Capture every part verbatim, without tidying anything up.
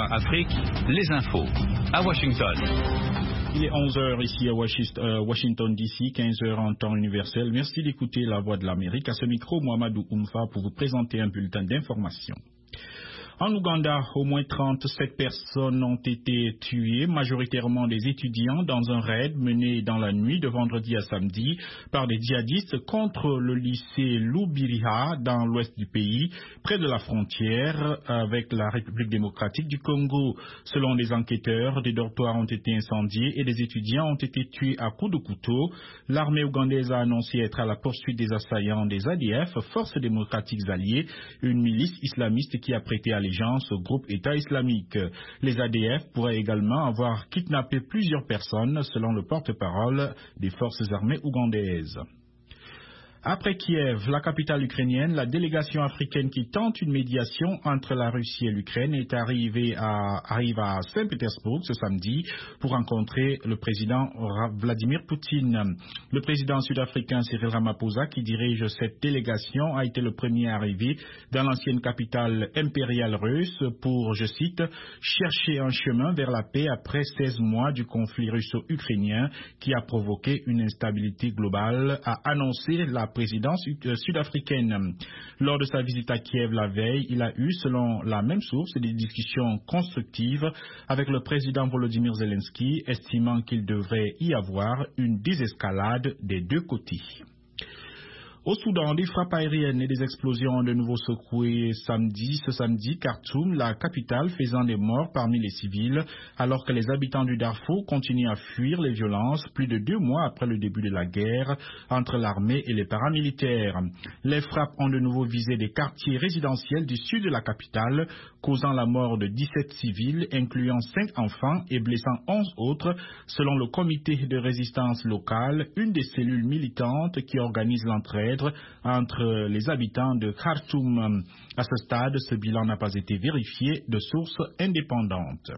Afrique, les infos. À Washington. Il est onze heures ici à Washington D C, quinze heures en temps universel. Merci d'écouter La Voix de l'Amérique. À ce micro, Mohamedou Oumfa pour vous présenter un bulletin d'information. En Ouganda, au moins trente-sept personnes ont été tuées, majoritairement des étudiants, dans un raid mené dans la nuit de vendredi à samedi par des djihadistes contre le lycée Lubiriha dans l'ouest du pays, près de la frontière avec la République démocratique du Congo. Selon les enquêteurs, des dortoirs ont été incendiés et des étudiants ont été tués à coups de couteau. L'armée ougandaise a annoncé être à la poursuite des assaillants des A D F, Forces démocratiques alliées, une milice islamiste qui a prêté allégeance au groupe État islamique. Les A D F pourraient également avoir kidnappé plusieurs personnes, selon le porte-parole des forces armées ougandaises. Après Kiev, la capitale ukrainienne, la délégation africaine qui tente une médiation entre la Russie et l'Ukraine est arrivée à, arrive à Saint-Pétersbourg ce samedi pour rencontrer le président Vladimir Poutine. Le président sud-africain Cyril Ramaphosa, qui dirige cette délégation, a été le premier arrivé dans l'ancienne capitale impériale russe pour, je cite, chercher un chemin vers la paix après seize mois du conflit russo-ukrainien qui a provoqué une instabilité globale, a annoncé la présidence sud-africaine. Lors de sa visite à Kiev la veille, il a eu, selon la même source, des discussions constructives avec le président Volodymyr Zelensky, estimant qu'il devrait y avoir une désescalade des deux côtés. Au Soudan, des frappes aériennes et des explosions ont de nouveau secoué samedi, ce samedi Khartoum, la capitale, faisant des morts parmi les civils, alors que les habitants du Darfour continuent à fuir les violences plus de deux mois après le début de la guerre entre l'armée et les paramilitaires. Les frappes ont de nouveau visé des quartiers résidentiels du sud de la capitale, causant la mort de dix-sept civils, incluant cinq enfants et blessant onze autres, selon le comité de résistance locale, une des cellules militantes qui organise l'entraide entre les habitants de Khartoum. À ce stade, ce bilan n'a pas été vérifié de sources indépendantes.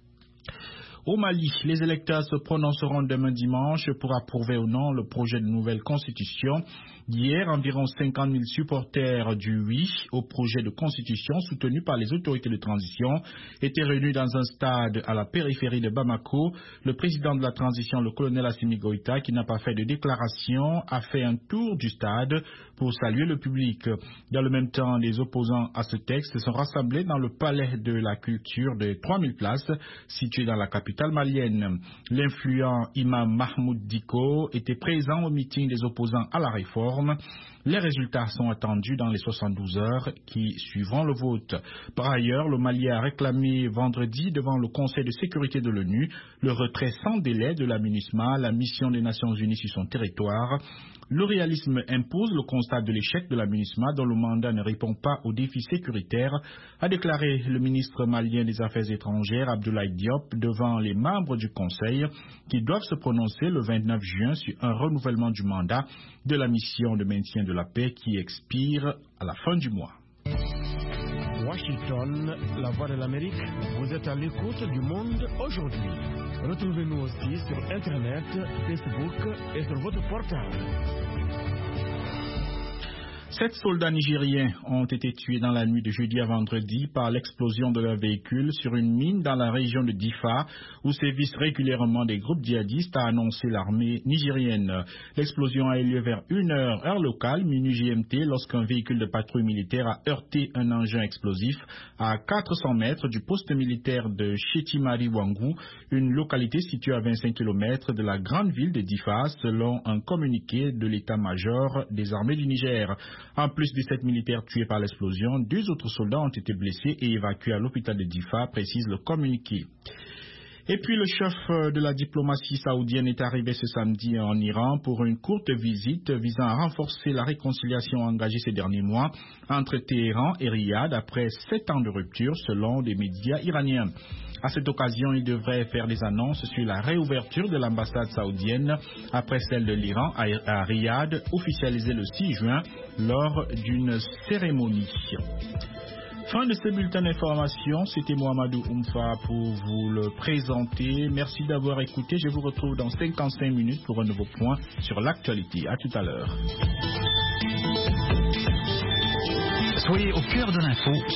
Au Mali, les électeurs se prononceront demain dimanche pour approuver ou non le projet de nouvelle constitution. Hier, environ cinquante mille supporters du oui au projet de constitution soutenu par les autorités de transition étaient réunis dans un stade à la périphérie de Bamako. Le président de la transition, le colonel Assimi Goïta, qui n'a pas fait de déclaration, a fait un tour du stade pour saluer le public. Dans le même temps, les opposants à ce texte sont rassemblés dans le palais de la culture de trois mille places situé dans la capitale malienne. L'influent imam Mahmoud Diko était présent au meeting des opposants à la réforme. Les résultats sont attendus dans les soixante-douze heures qui suivront le vote. Par ailleurs, le Mali a réclamé vendredi devant le Conseil de sécurité de l'ONU le retrait sans délai de la MINUSMA, la mission des Nations Unies sur son territoire. Le réalisme impose le constat de l'échec de la MINUSMA dont le mandat ne répond pas aux défis sécuritaires, a déclaré le ministre malien des Affaires étrangères Abdoulaye Diop devant les membres du Conseil qui doivent se prononcer le vingt-neuf juin sur un renouvellement du mandat de la mission de maintien de la paix qui expire à la fin du mois. Washington, la voix de l'Amérique, vous êtes à l'écoute du monde aujourd'hui. Retrouvez-nous aussi sur Internet, Facebook et sur votre portable. Sept soldats nigériens ont été tués dans la nuit de jeudi à vendredi par l'explosion de leur véhicule sur une mine dans la région de Difa, où sévissent régulièrement des groupes djihadistes, a annoncé l'armée nigérienne. L'explosion a eu lieu vers une heure, heure locale, minuit G M T, lorsqu'un véhicule de patrouille militaire a heurté un engin explosif à quatre cents mètres du poste militaire de Chetimari Wangou, une localité située à vingt-cinq kilomètres de la grande ville de Difa, selon un communiqué de l'état-major des armées du Niger. En plus des sept militaires tués par l'explosion, deux autres soldats ont été blessés et évacués à l'hôpital de Difa, précise le communiqué. Et puis le chef de la diplomatie saoudienne est arrivé ce samedi en Iran pour une courte visite visant à renforcer la réconciliation engagée ces derniers mois entre Téhéran et Riyad après sept ans de rupture selon des médias iraniens. À cette occasion, il devrait faire des annonces sur la réouverture de l'ambassade saoudienne après celle de l'Iran à Riyad, officialisée le six juin lors d'une cérémonie. Fin de ce bulletin d'information, c'était Mohamedou Oumfa pour vous le présenter. Merci d'avoir écouté. Je vous retrouve dans cinquante-cinq minutes pour un nouveau point sur l'actualité. À tout à l'heure. Soyez au cœur de l'info.